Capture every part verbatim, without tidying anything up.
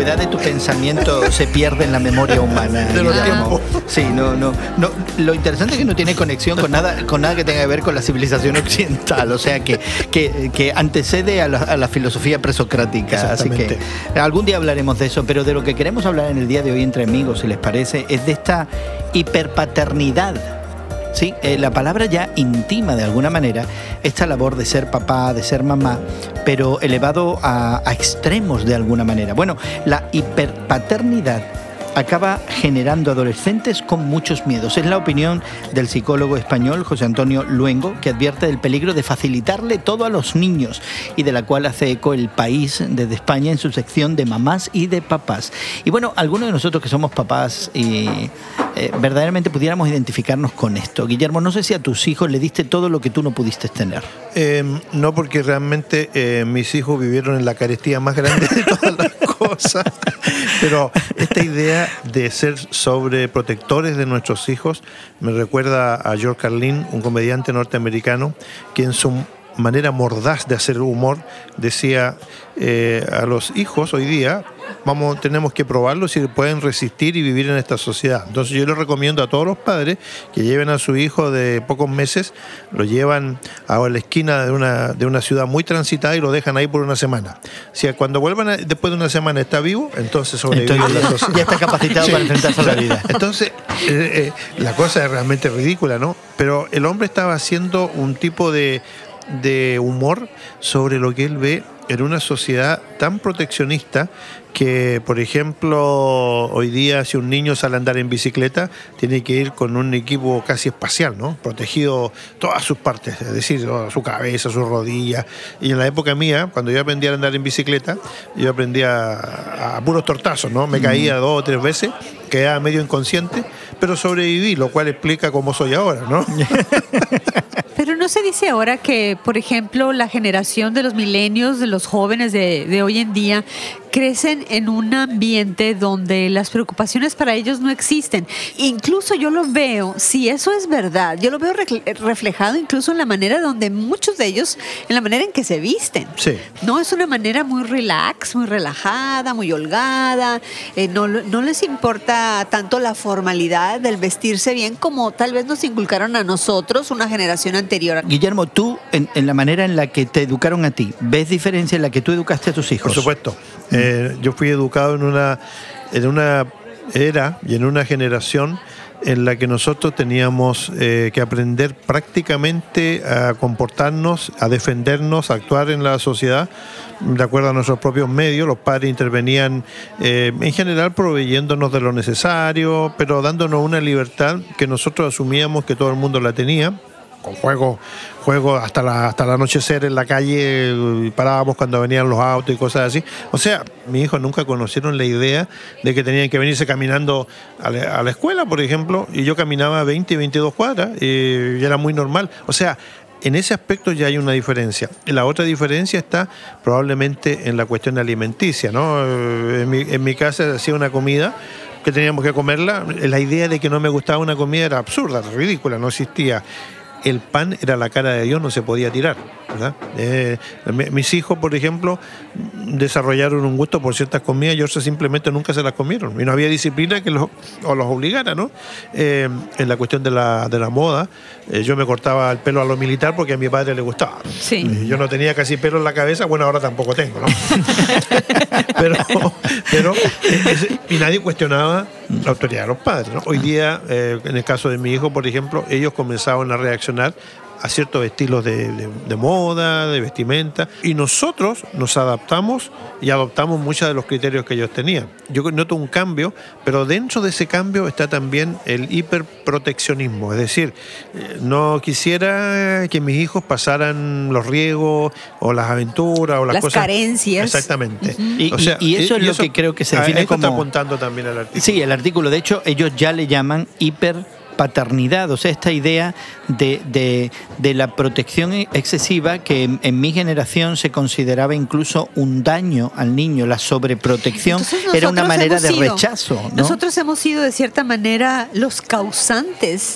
brevedad de tu pensamiento se pierde en la memoria humana. De los tiempos. Sí, no, no, no. Lo interesante es que no tiene conexión con nada, con nada que tenga que ver con la civilización occidental. O sea, que, que, que antecede a la, a la filosofía presocrática. Así que algún día hablaremos de eso, pero de lo que queremos hablar en el día de hoy entre amigos, si les parece, es de esta hiperpaternidad. Sí, eh, la palabra ya intima de alguna manera esta labor de ser papá, de ser mamá, pero elevado a, a extremos de alguna manera. Bueno, la hiperpaternidad acaba generando adolescentes con muchos miedos. Es la opinión del psicólogo español José Antonio Luengo, que advierte del peligro de facilitarle todo a los niños y de la cual hace eco El País desde España en su sección de mamás y de papás. Y bueno, algunos de nosotros que somos papás y eh, verdaderamente pudiéramos identificarnos con esto. Guillermo, no sé si a tus hijos le diste todo lo que tú no pudiste tener. Eh, no, porque realmente eh, mis hijos vivieron en la carestía más grande de todas las cosas. Pero esta idea de ser sobreprotectores de nuestros hijos me recuerda a George Carlin, un comediante norteamericano, que en su manera mordaz de hacer humor decía eh, a los hijos hoy día vamos tenemos que probarlo si pueden resistir y vivir en esta sociedad. Entonces yo les recomiendo a todos los padres que lleven a su hijo de pocos meses, lo llevan a la esquina de una, de una ciudad muy transitada y lo dejan ahí por una semana. Si cuando vuelvan a, después de una semana está vivo, entonces sobrevive entonces, la sociedad. Ya está capacitado sí. para enfrentarse a la vida. Entonces eh, eh, la cosa es realmente ridícula, ¿no? Pero el hombre estaba haciendo un tipo de de humor sobre lo que él ve en una sociedad tan proteccionista que, por ejemplo, hoy día si un niño sale a andar en bicicleta tiene que ir con un equipo casi espacial, ¿no? Protegido todas sus partes, es decir, su cabeza, sus rodillas. Y en la época mía, cuando yo aprendí a andar en bicicleta, yo aprendí a, a puros tortazos, ¿no? Me caía dos o tres veces, quedaba medio inconsciente, pero sobreviví, lo cual explica cómo soy ahora, ¿no? Pero no se dice ahora que, por ejemplo, la generación de los milenios, de los jóvenes de, de hoy en día, crecen en un ambiente donde las preocupaciones para ellos no existen. Incluso yo lo veo, si eso es verdad, yo lo veo reflejado incluso en la manera donde muchos de ellos, en la manera en que se visten. Sí. No es una manera muy relax, muy relajada, muy holgada. Eh, no, no les importa tanto la formalidad del vestirse bien como tal vez nos inculcaron a nosotros, una generación anterior. Guillermo, tú, en, en la manera en la que te educaron a ti, ¿ves diferencia en la que tú educaste a tus hijos? Por supuesto. Eh, yo fui educado en una, en una era y en una generación en la que nosotros teníamos eh, que aprender prácticamente a comportarnos, a defendernos, a actuar en la sociedad de acuerdo a nuestros propios medios. Los padres intervenían eh, en general proveyéndonos de lo necesario, pero dándonos una libertad que nosotros asumíamos que todo el mundo la tenía, con juegos juegos hasta la, hasta el anochecer en la calle, y parábamos cuando venían los autos y cosas así. O sea, mis hijos nunca conocieron la idea de que tenían que venirse caminando a la, a la escuela, por ejemplo, y yo caminaba veinte, veintidós cuadras y, y era muy normal. O sea, en ese aspecto ya hay una diferencia. La otra diferencia está probablemente en la cuestión alimenticia, ¿no? En mi, en mi casa hacía una comida que teníamos que comerla. La idea de que no me gustaba una comida era absurda, ridícula, no existía. El pan era la cara de Dios, no se podía tirar, ¿verdad? Eh, mis hijos, por ejemplo, desarrollaron un gusto por ciertas comidas y otros simplemente nunca se las comieron. Y no había disciplina que los, o los obligara, ¿no? Eh, en la cuestión de la, de la moda, eh, yo me cortaba el pelo a lo militar porque a mi padre le gustaba. Sí. Yo no tenía casi pelo en la cabeza, bueno, ahora tampoco tengo, ¿no? pero, pero eh, y nadie cuestionaba la autoridad de los padres, ¿no? Hoy día, eh, en el caso de mi hijo, por ejemplo, ellos comenzaban a reaccionar a ciertos estilos de, de, de moda, de vestimenta, y nosotros nos adaptamos y adoptamos muchos de los criterios que ellos tenían. Yo noto un cambio, pero dentro de ese cambio está también el hiperproteccionismo, es decir, no quisiera que mis hijos pasaran los riesgos o las aventuras o las, las cosas. carencias. Exactamente. Uh-huh. Y, o sea, y, y eso es lo eso, que creo que se define como... está apuntando también al artículo. Sí, el artículo. De hecho, ellos ya le llaman hiper paternidad, o sea, esta idea de, de, de la protección excesiva que en, en mi generación se consideraba incluso un daño al niño. La sobreprotección era una manera de sido, rechazo, ¿no? Nosotros hemos sido de cierta manera los causantes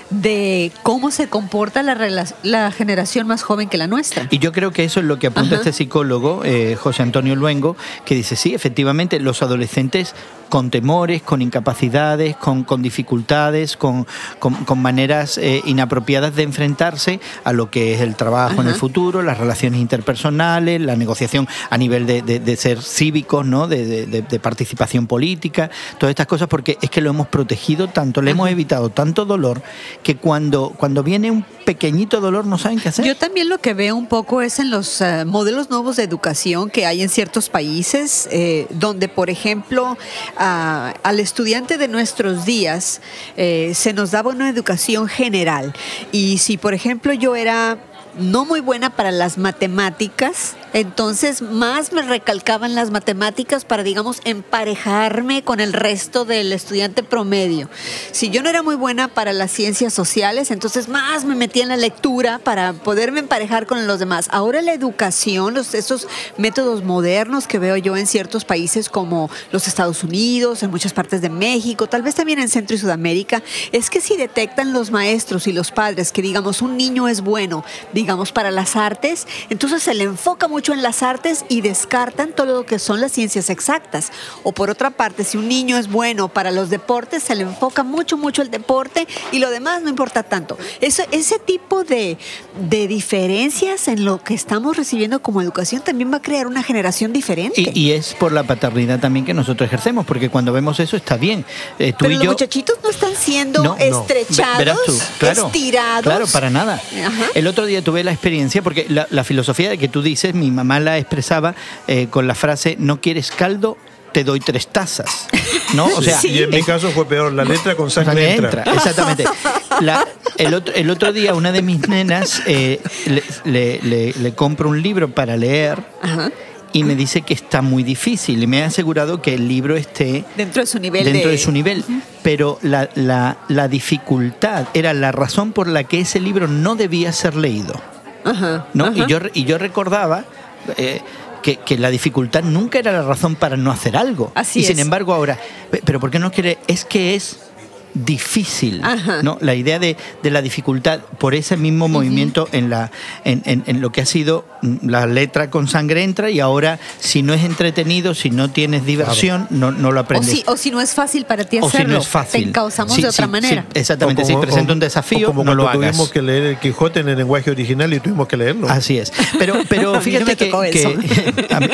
de cómo se comporta la, rela- la generación más joven que la nuestra. Y yo creo que eso es lo que apunta Ajá. este psicólogo, eh, José Antonio Luengo, que dice, sí, efectivamente, los adolescentes con temores, con incapacidades, con, con dificultades, con, con, con maneras eh, inapropiadas de enfrentarse a lo que es el trabajo Ajá. en el futuro, las relaciones interpersonales, la negociación a nivel de, de, de ser cívicos, ¿no? de, de, de participación política, todas estas cosas, porque es que lo hemos protegido tanto, le Ajá. hemos evitado tanto dolor, que cuando, cuando viene un pequeñito dolor no saben qué hacer. Yo también lo que veo un poco es en los uh, modelos nuevos de educación que hay en ciertos países, eh, donde, por ejemplo, A, al estudiante de nuestros días eh, se nos daba una educación general, y si por ejemplo yo era no muy buena para las matemáticas, entonces más me recalcaban las matemáticas para, digamos, emparejarme con el resto del estudiante promedio. Si yo no era muy buena para las ciencias sociales, entonces más me metía en la lectura para poderme emparejar con los demás. Ahora la educación, los, esos métodos modernos que veo yo en ciertos países como los Estados Unidos, en muchas partes de México, tal vez también en Centro y Sudamérica, es que si detectan los maestros y los padres que, digamos, un niño es bueno, digamos, para las artes, entonces se le enfoca mucho mucho en las artes y descartan todo lo que son las ciencias exactas. O por otra parte, si un niño es bueno para los deportes, se le enfoca mucho, mucho el deporte y lo demás no importa tanto. Eso, ese tipo de, de diferencias en lo que estamos recibiendo como educación también va a crear una generación diferente. Y, y es por la paternidad también que nosotros ejercemos, porque cuando vemos eso está bien. Eh, tú Pero y los yo, muchachitos no están siendo no, estrechados, verás tú, claro, estirados. Claro, para nada. Ajá. El otro día tuve la experiencia, porque la, la filosofía de que tú dices, mi mamá la expresaba eh, con la frase, no quieres caldo, te doy tres tazas, ¿no? O sea, sí. Y en mi caso fue peor, la letra con sangre entra. entra. Exactamente. La, el, otro, el otro día una de mis nenas eh, le, le, le, le compro un libro para leer. Ajá. Y me dice que está muy difícil y me ha asegurado que el libro esté dentro de su nivel. Dentro de, de su nivel. Uh-huh. Pero la, la, la dificultad era la razón por la que ese libro no debía ser leído. Ajá, ¿no? Ajá. Y, yo, y yo recordaba eh, que, que la dificultad nunca era la razón para no hacer algo. Así y es. sin embargo ahora, ¿pero por qué no quiere? Es que es difícil, Ajá. ¿no? La idea de, de la dificultad por ese mismo uh-huh. movimiento en, la, en, en, en lo que ha sido la letra con sangre entra, y ahora si no es entretenido, si no tienes diversión, claro. no, no lo aprendes. O si, o si no es fácil para ti hacerlo, o si no es fácil. te encauzamos sí, de otra sí, manera. Sí, exactamente, si presenta un desafío, o como no lo hagas. Tuvimos que leer el Quijote en el lenguaje original y tuvimos que leerlo. Así es. Pero, pero fíjate no me que, que a mí,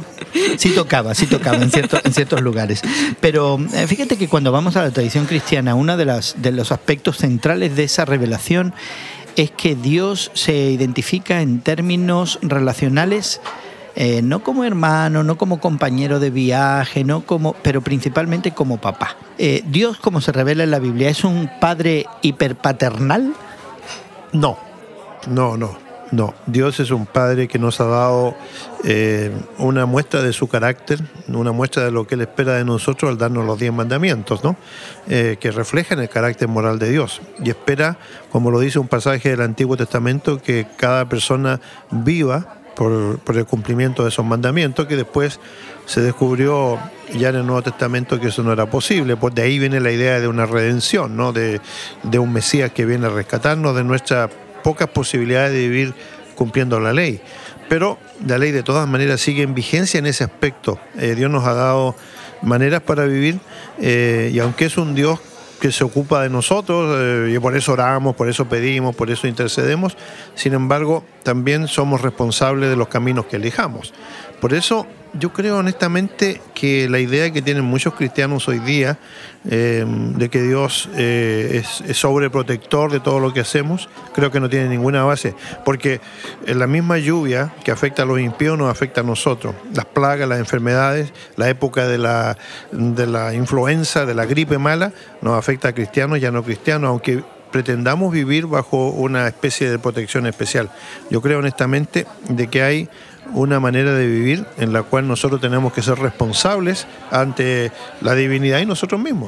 sí tocaba, sí tocaba en, cierto, en ciertos lugares. Pero eh, fíjate que cuando vamos a la tradición cristiana, uno de, las, de los aspectos centrales de esa revelación es que Dios se identifica en términos relacionales, eh, no como hermano, no como compañero de viaje, no como, pero principalmente como papá. Eh, Dios, como se revela en la Biblia, ¿es un padre hiperpaternal? No, no, no. No, Dios es un Padre que nos ha dado eh, una muestra de su carácter, una muestra de lo que Él espera de nosotros al darnos los diez mandamientos, ¿no? Eh, que reflejan el carácter moral de Dios. Y espera, como lo dice un pasaje del Antiguo Testamento, que cada persona viva por, por el cumplimiento de esos mandamientos, que después se descubrió ya en el Nuevo Testamento que eso no era posible. Pues de ahí viene la idea de una redención, ¿no? De, de un Mesías que viene a rescatarnos de nuestra pocas posibilidades de vivir cumpliendo la ley. Pero la ley de todas maneras sigue en vigencia en ese aspecto. Eh, Dios nos ha dado maneras para vivir eh, y aunque es un Dios que se ocupa de nosotros, eh, y por eso oramos, por eso pedimos, por eso intercedemos, sin embargo también somos responsables de los caminos que elijamos. Por eso yo creo honestamente que la idea que tienen muchos cristianos hoy día eh, de que Dios eh, es, es sobreprotector de todo lo que hacemos, creo que no tiene ninguna base, porque la misma lluvia que afecta a los impíos nos afecta a nosotros. Las plagas, las enfermedades, la época de la, de la influenza, de la gripe mala, nos afecta a cristianos y a no cristianos, aunque pretendamos vivir bajo una especie de protección especial. Yo creo honestamente de que hay una manera de vivir en la cual nosotros tenemos que ser responsables ante la divinidad y nosotros mismos.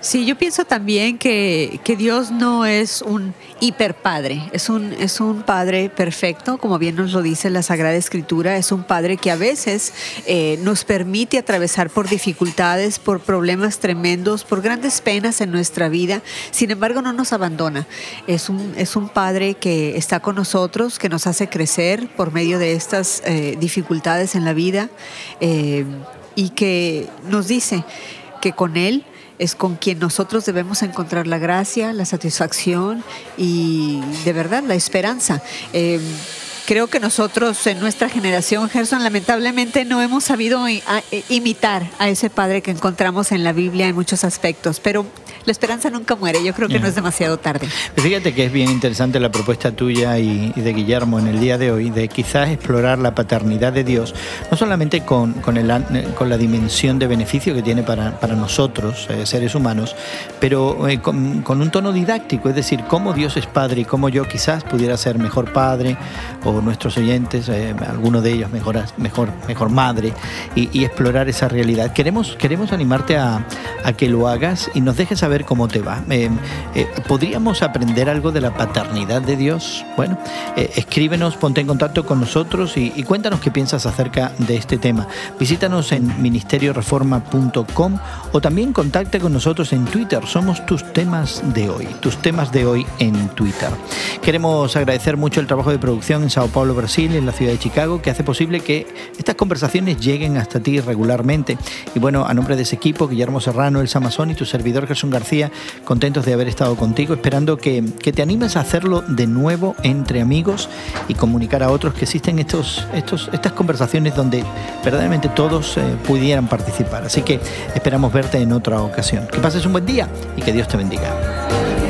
Sí, yo pienso también que, que Dios no es un hiperpadre, es un, es un padre perfecto, como bien nos lo dice la Sagrada Escritura, es un padre que a veces eh, nos permite atravesar por dificultades, por problemas tremendos, por grandes penas en nuestra vida, sin embargo no nos abandona. Es un, es un padre que está con nosotros, que nos hace crecer por medio de estas eh, dificultades en la vida eh, y que nos dice que con Él es con quien nosotros debemos encontrar la gracia, la satisfacción y de verdad la esperanza. Eh, creo que nosotros en nuestra generación, Gerson, lamentablemente no hemos sabido imitar a ese Padre que encontramos en la Biblia en muchos aspectos, pero la esperanza nunca muere. Yo creo que no es demasiado tarde. Fíjate que es bien interesante la propuesta tuya y, y de Guillermo en el día de hoy, de quizás explorar la paternidad de Dios, no solamente con, con, el, con la dimensión de beneficio que tiene para, para nosotros, eh, seres humanos, pero eh, con, con un tono didáctico, es decir, cómo Dios es Padre y cómo yo quizás pudiera ser mejor padre, o nuestros oyentes, eh, algunos de ellos mejor, mejor, mejor madre, y, y explorar esa realidad. Queremos, queremos animarte a, a que lo hagas y nos dejes saber cómo te va. Eh, eh, ¿Podríamos aprender algo de la paternidad de Dios? Bueno, eh, escríbenos, ponte en contacto con nosotros y, y cuéntanos qué piensas acerca de este tema. Visítanos en ministerio reforma punto com o también contacta con nosotros en Twitter. Somos tus temas de hoy, tus temas de hoy en Twitter. Queremos agradecer mucho el trabajo de producción en Sao Paulo, Brasil, en la ciudad de Chicago, que hace posible que estas conversaciones lleguen hasta ti regularmente. Y bueno, a nombre de ese equipo, Guillermo Serrano, Elsa Mazón y tu servidor Gerson García, contentos de haber estado contigo, esperando que, que te animes a hacerlo de nuevo entre amigos y comunicar a otros que existen estos, estos, estas conversaciones donde verdaderamente todos eh, pudieran participar. Así que esperamos verte en otra ocasión. Que pases un buen día y que Dios te bendiga.